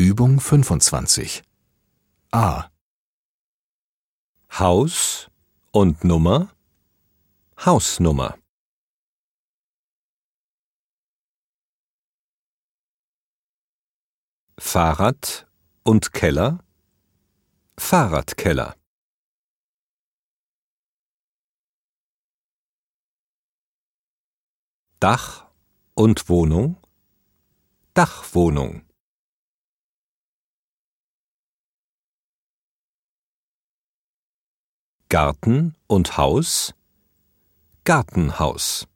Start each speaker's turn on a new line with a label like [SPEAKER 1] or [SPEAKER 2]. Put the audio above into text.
[SPEAKER 1] Übung 25. A.
[SPEAKER 2] Haus und Nummer, Hausnummer. Fahrrad und Keller, Fahrradkeller. Dach und Wohnung, Dachwohnung. Garten und Haus, Gartenhaus.